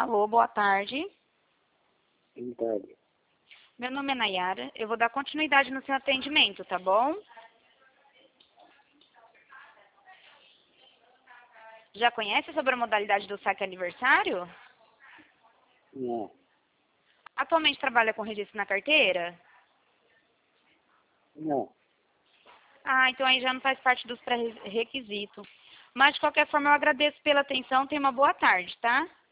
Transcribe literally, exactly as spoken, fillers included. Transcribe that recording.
Alô, boa tarde. Boa tarde. Meu nome é Nayara. Eu vou dar continuidade no seu atendimento, tá bom? Já conhece sobre a modalidade do saque aniversário? Não. Atualmente trabalha com registro na carteira? Não. Ah, então aí já não faz parte dos pré-requisitos. Mas, de qualquer forma, eu agradeço pela atenção. Tenha uma boa tarde, tá?